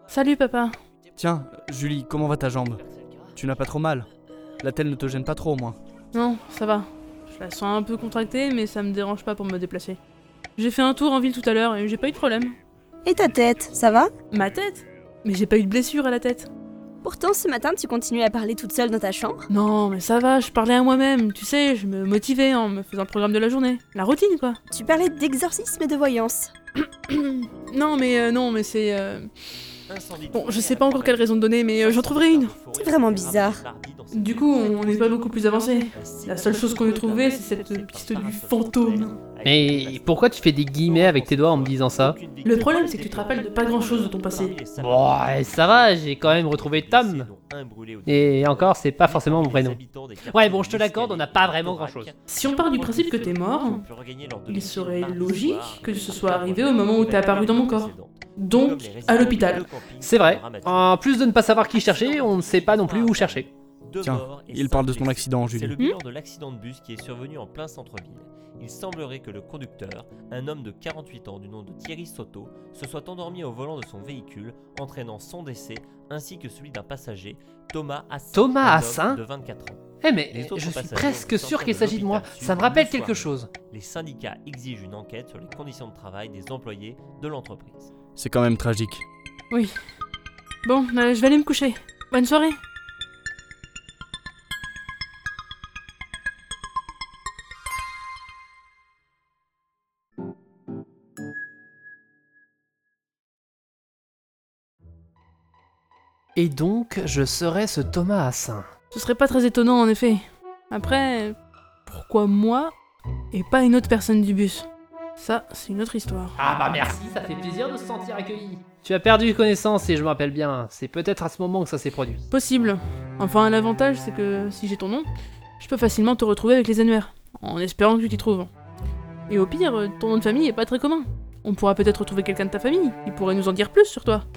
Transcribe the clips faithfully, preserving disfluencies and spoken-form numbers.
Salut papa. Tiens, Julie, comment va ta jambe? Tu n'as pas trop mal? La telle ne te gêne pas trop au moins? Non, ça va. Je la sens un peu contractée, mais ça me dérange pas pour me déplacer. J'ai fait un tour en ville tout à l'heure et j'ai pas eu de problème. Et ta tête, ça va? Ma tête? Mais j'ai pas eu de blessure à la tête. Pourtant, ce matin, tu continuais à parler toute seule dans ta chambre. Non, mais ça va, je parlais à moi-même, tu sais, je me motivais en me faisant le programme de la journée. La routine, quoi. Tu parlais d'exorcisme et de voyance. Non, mais euh, non, mais c'est... euh, Bon, je sais pas encore quelle raison de donner, mais euh, j'en trouverai une. C'est vraiment bizarre. Du coup, on n'est pas beaucoup plus avancé. La seule chose qu'on ait trouvée, c'est cette piste du fantôme. Mais pourquoi tu fais des guillemets avec tes doigts en me disant ça? Le problème, c'est que tu te rappelles de pas grand-chose de ton passé. Bon, ouais, ça va, j'ai quand même retrouvé Tom. Et encore, c'est pas forcément mon vrai nom. Ouais, bon, je te l'accorde, on n'a pas vraiment grand-chose. Si on part du principe que t'es mort, il serait logique que ce soit arrivé au moment où t'es apparu dans mon corps. Donc, à l'hôpital. C'est vrai. En plus de ne pas savoir qui chercher, on ne sait pas non plus où chercher. Tiens, il parle de son accident, C'est Julie. le bilan de l'accident de bus qui est survenu en plein centre-ville. Il semblerait que le conducteur, un homme de quarante-huit ans du nom de Thierry Soto, se soit endormi au volant de son véhicule, entraînant son décès ainsi que celui d'un passager, Thomas Hassin. Thomas un homme Hassin de vingt-quatre ans. Eh mais, Les autres je suis passagers presque ont sûr été qu'il s'agit de moi, l'hôpital ça me sud rappelle le quelque soir. chose. Les syndicats exigent une enquête sur les conditions de travail des employés de l'entreprise. C'est quand même tragique. Oui. Bon, euh, je vais aller me coucher. Bonne soirée. Et donc, je serais ce Thomas Hassin. Ce serait pas très étonnant en effet. Après, pourquoi moi et pas une autre personne du bus? Ça, c'est une autre histoire. Ah bah merci, ça fait plaisir de se sentir accueilli. Tu as perdu connaissance et je me rappelle bien, c'est peut-être à ce moment que ça s'est produit. Possible. Enfin, l'avantage, c'est que si j'ai ton nom, je peux facilement te retrouver avec les annuaires, en espérant que tu t'y trouves. Et au pire, ton nom de famille est pas très commun. On pourra peut-être retrouver quelqu'un de ta famille, qui pourrait nous en dire plus sur toi.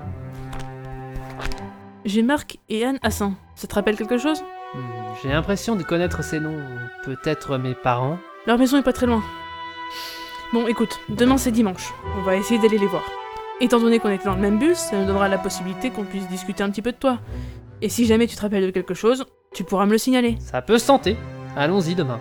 J'ai Marc et Anne Hassin. Ça te rappelle quelque chose? Hmm, j'ai l'impression de connaître ces noms, peut-être mes parents. Leur maison est pas très loin. Bon, écoute, demain c'est dimanche. On va essayer d'aller les voir. Étant donné qu'on était dans le même bus, ça nous donnera la possibilité qu'on puisse discuter un petit peu de toi. Et si jamais tu te rappelles de quelque chose, tu pourras me le signaler. Ça peut se tenter. Allons-y demain.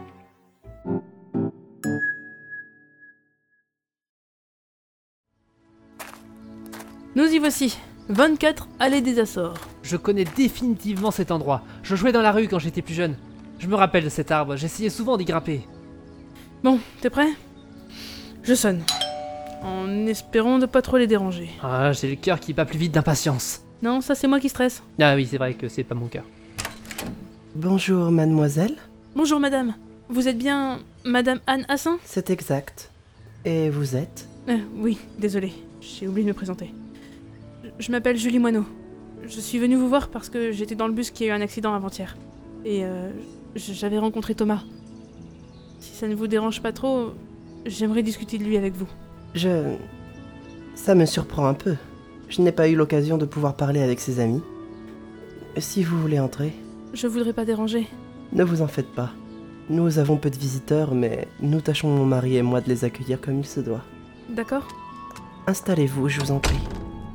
Nous y voici. vingt-quatre Allée des Açores. Je connais définitivement cet endroit. Je jouais dans la rue quand j'étais plus jeune. Je me rappelle de cet arbre, j'essayais souvent d'y grimper. Bon, t'es prêt? Je sonne. En espérant de pas trop les déranger. Ah, j'ai le cœur qui bat plus vite d'impatience. Non, ça c'est moi qui stresse. Ah oui, c'est vrai que c'est pas mon cœur. Bonjour, mademoiselle. Bonjour madame. Vous êtes bien Madame Anne Hassin? C'est exact. Et vous êtes? euh, Oui, désolé. J'ai oublié de me présenter. Je m'appelle Julie Moineau. Je suis venue vous voir parce que j'étais dans le bus qui a eu un accident avant-hier. Et euh, j'avais rencontré Thomas. Si ça ne vous dérange pas trop, j'aimerais discuter de lui avec vous. Je... Ça me surprend un peu. Je n'ai pas eu l'occasion de pouvoir parler avec ses amis. Si vous voulez entrer, Je voudrais pas déranger. ne vous en faites pas. Nous avons peu de visiteurs, mais nous tâchons, mon mari et moi, de les accueillir comme il se doit. D'accord? Installez-vous, je vous en prie.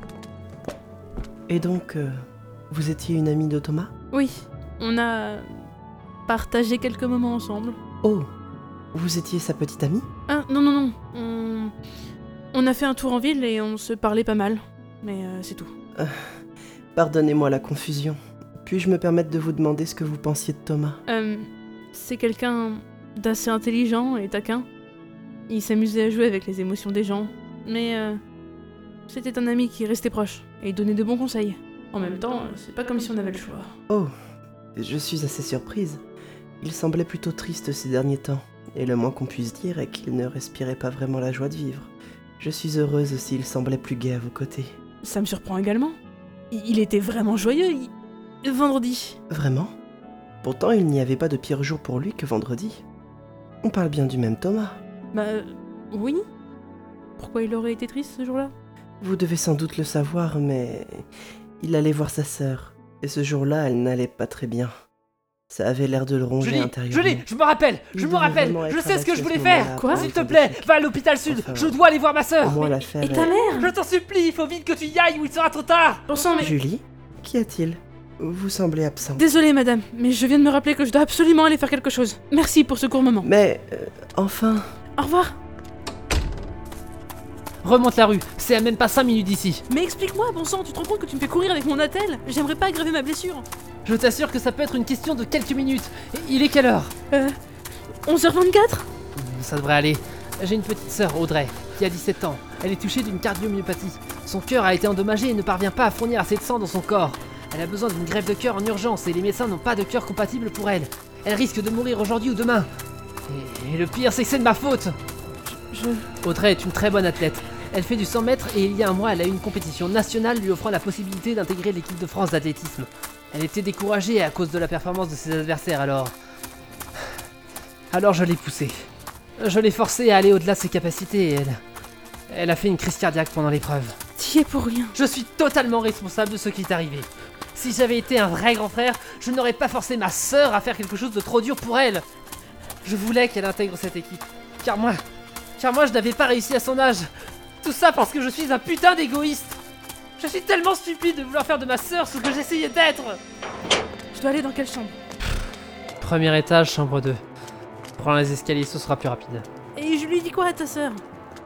Et donc, euh, vous étiez une amie de Thomas? Oui, on a partagé quelques moments ensemble. Oh, vous étiez sa petite amie? Ah, non, non, non. On, on a fait un tour en ville et on se parlait pas mal. Mais euh, c'est tout. Pardonnez-moi la confusion. Puis-je me permettre de vous demander ce que vous pensiez de Thomas? Euh, c'est quelqu'un d'assez intelligent et taquin. Il s'amusait à jouer avec les émotions des gens. Mais euh, c'était un ami qui restait proche et donnait de bons conseils. En même temps, c'est pas comme si on avait le choix. Oh, je suis assez surprise. Il semblait plutôt triste ces derniers temps, et le moins qu'on puisse dire est qu'il ne respirait pas vraiment la joie de vivre. Je suis heureuse s'il semblait plus gai à vos côtés. Ça me surprend également. Il il était vraiment joyeux. il- Vendredi. Vraiment? Pourtant, il n'y avait pas de pire jour pour lui que vendredi. On parle bien du même Thomas. Bah, euh, oui. Pourquoi il aurait été triste ce jour-là? Vous devez sans doute le savoir, mais il allait voir sa sœur, et ce jour-là, elle n'allait pas très bien. Ça avait l'air de le ronger Julie, intérieurement. Julie, je me rappelle, Il je me devait rappelle, vraiment je être sais ce que abattu je à voulais ce faire. moment-là, Quoi après S'il te une plaît, fois de va à l'hôpital sud, Enfin, je dois aller voir ma Au sœur. moins l'affaire Et ta est- mère Je t'en supplie, il faut vite que tu y ailles ou il sera trop tard. Bon sang, mais... Julie, qu'y a-t-il? Vous semblez absent. Désolée, madame, mais je viens de me rappeler que je dois absolument aller faire quelque chose. Merci pour ce court moment. Mais, euh, enfin... Au revoir. Remonte la rue, c'est à même pas cinq minutes d'ici. Mais explique-moi, bon sang, tu te rends compte que tu me fais courir avec mon attel? J'aimerais pas aggraver ma blessure. Je t'assure que ça peut être une question de quelques minutes. Il est quelle heure? Euh... onze heures vingt-quatre? Ça devrait aller. J'ai une petite sœur, Audrey, qui a dix-sept ans. Elle est touchée d'une cardiomyopathie. Son cœur a été endommagé et ne parvient pas à fournir assez de sang dans son corps. Elle a besoin d'une greffe de cœur en urgence et les médecins n'ont pas de cœur compatible pour elle. Elle risque de mourir aujourd'hui ou demain. Et, et le pire, c'est que c'est de ma faute. Je... Audrey est une très bonne athlète. Elle fait du cent mètres et il y a un mois, elle a eu une compétition nationale lui offrant la possibilité d'intégrer l'équipe de France d'athlétisme. Elle était découragée à cause de la performance de ses adversaires alors... Alors je l'ai poussée. Je l'ai forcée à aller au-delà de ses capacités et elle... Elle a fait une crise cardiaque pendant l'épreuve. T'y es pour rien. Je suis totalement responsable de ce qui est arrivé. Si j'avais été un vrai grand frère, je n'aurais pas forcé ma sœur à faire quelque chose de trop dur pour elle. Je voulais qu'elle intègre cette équipe. Car moi... Car moi je n'avais pas réussi à son âge. Tout ça parce que je suis un putain d'égoïste. Je suis tellement stupide de vouloir faire de ma sœur ce que j'essayais d'être. Je dois aller dans quelle chambre? Premier étage, chambre deux. Prends les escaliers, ce sera plus rapide. Et je lui dis quoi à ta sœur?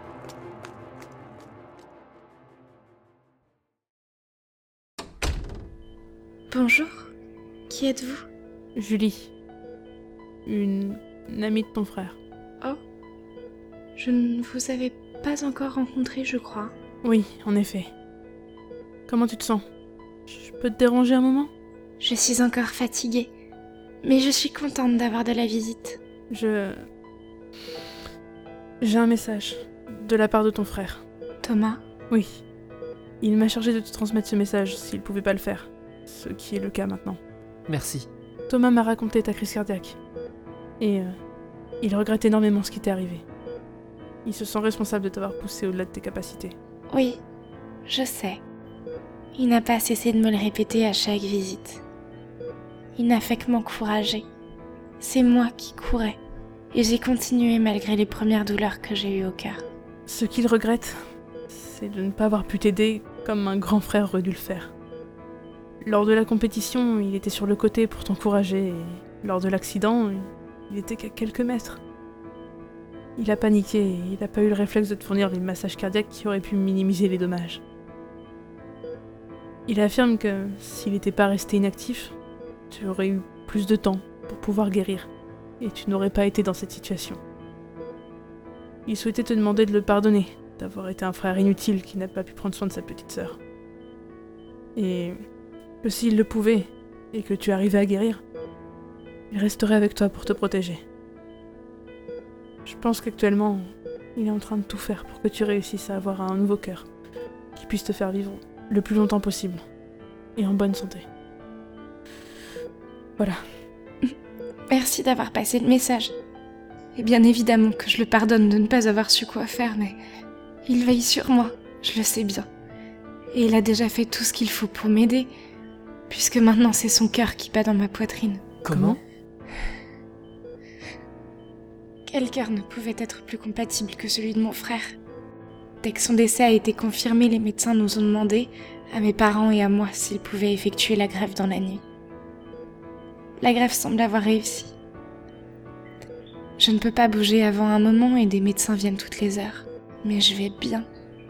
Bonjour, qui êtes-vous? Julie. Une... une amie de ton frère. Oh, je ne vous avais pas encore rencontré, je crois. Oui, en effet. Comment tu te sens? Je peux te déranger un moment? Je suis encore fatiguée, mais je suis contente d'avoir de la visite. Je... J'ai un message. De la part de ton frère. Thomas? Oui. Il m'a chargé de te transmettre ce message s'il pouvait pas le faire. Ce qui est le cas maintenant. Merci. Thomas m'a raconté ta crise cardiaque. Et... Euh, il regrette énormément ce qui t'est arrivé. Il se sent responsable de t'avoir poussé au-delà de tes capacités. Oui, je sais. Il n'a pas cessé de me le répéter à chaque visite. Il n'a fait que m'encourager. C'est moi qui courais. Et j'ai continué malgré les premières douleurs que j'ai eues au cœur. Ce qu'il regrette, c'est de ne pas avoir pu t'aider comme un grand frère aurait dû le faire. Lors de la compétition, il était sur le côté pour t'encourager, et lors de l'accident, il était qu'à quelques mètres. Il a paniqué et il n'a pas eu le réflexe de te fournir des massages cardiaques qui auraient pu minimiser les dommages. Il affirme que s'il n'était pas resté inactif, tu aurais eu plus de temps pour pouvoir guérir, et tu n'aurais pas été dans cette situation. Il souhaitait te demander de le pardonner, d'avoir été un frère inutile qui n'a pas pu prendre soin de sa petite sœur. Et que s'il le pouvait, et que tu arrivais à guérir, il resterait avec toi pour te protéger. Je pense qu'actuellement, il est en train de tout faire pour que tu réussisses à avoir un nouveau cœur, qui puisse te faire vivre le plus longtemps possible, et en bonne santé. Voilà. Merci d'avoir passé le message. Et bien évidemment que je le pardonne de ne pas avoir su quoi faire, mais il veille sur moi, je le sais bien. Et il a déjà fait tout ce qu'il faut pour m'aider, puisque maintenant c'est son cœur qui bat dans ma poitrine. Comment? Quel cœur ne pouvait être plus compatible que celui de mon frère? Dès que son décès a été confirmé, les médecins nous ont demandé, à mes parents et à moi, s'ils pouvaient effectuer la greffe dans la nuit. La greffe semble avoir réussi. Je ne peux pas bouger avant un moment et des médecins viennent toutes les heures. Mais je vais bien.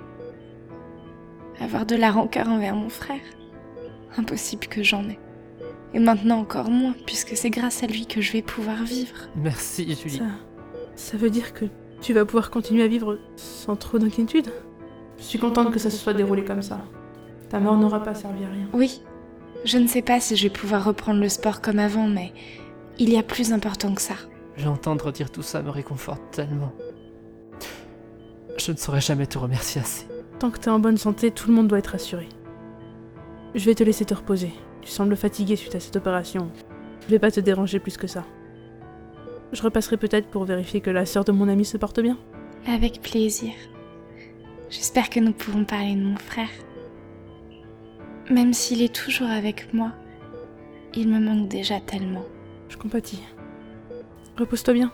Avoir de la rancœur envers mon frère? Impossible que j'en ai. Et maintenant encore moins, puisque c'est grâce à lui que je vais pouvoir vivre. Merci, Julie. Ça, ça veut dire que tu vas pouvoir continuer à vivre sans trop d'inquiétude? Je suis contente que ça se soit déroulé comme ça. Ta mort n'aura pas servi à rien. Oui, je ne sais pas si je vais pouvoir reprendre le sport comme avant, mais il y a plus important que ça. J'entendre dire tout ça me réconforte tellement. Je ne saurais jamais te remercier assez. Tant que t'es en bonne santé, tout le monde doit être assuré. Je vais te laisser te reposer. Tu sembles fatigué suite à cette opération. Je vais pas te déranger plus que ça. Je repasserai peut-être pour vérifier que la sœur de mon ami se porte bien. Avec plaisir. J'espère que nous pourrons parler de mon frère. Même s'il est toujours avec moi, il me manque déjà tellement. Je compatis. Repose-toi bien.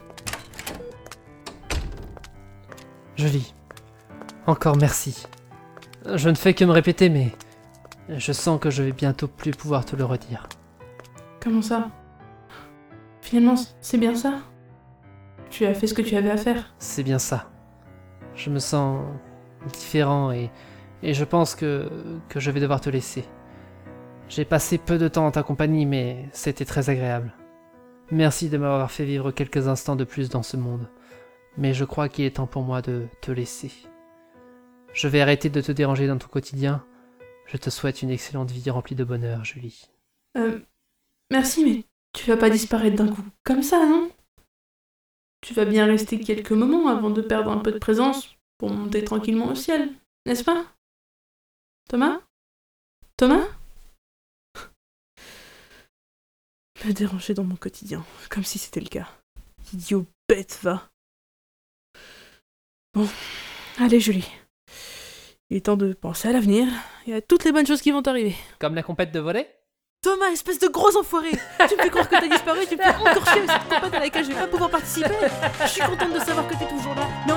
Julie, encore merci. Je ne fais que me répéter, mais je sens que je vais bientôt plus pouvoir te le redire. Comment ça? Finalement, c'est bien ça? Tu as fait ce que tu avais à faire. C'est bien ça. Je me sens différent et, et je pense que, que je vais devoir te laisser. J'ai passé peu de temps en ta compagnie, mais c'était très agréable. Merci de m'avoir fait vivre quelques instants de plus dans ce monde. Mais je crois qu'il est temps pour moi de te laisser. Je vais arrêter de te déranger dans ton quotidien. Je te souhaite une excellente vie remplie de bonheur, Julie. Euh... Merci, mais tu vas pas disparaître d'un coup. Comme ça, non? Tu vas bien rester quelques moments avant de perdre un peu de présence pour monter tranquillement au ciel, n'est-ce pas? Thomas? Thomas? Me déranger dans mon quotidien, comme si c'était le cas. Idiot bête, va. Bon, allez Julie. Il est temps de penser à l'avenir et à toutes les bonnes choses qui vont arriver. Comme la compète de volley? Thomas, espèce de gros enfoiré! Tu me fais croire que t'as disparu, tu me fais encore chier avec cette compète à laquelle je vais pas pouvoir participer! Je suis contente de savoir que t'es toujours là, mais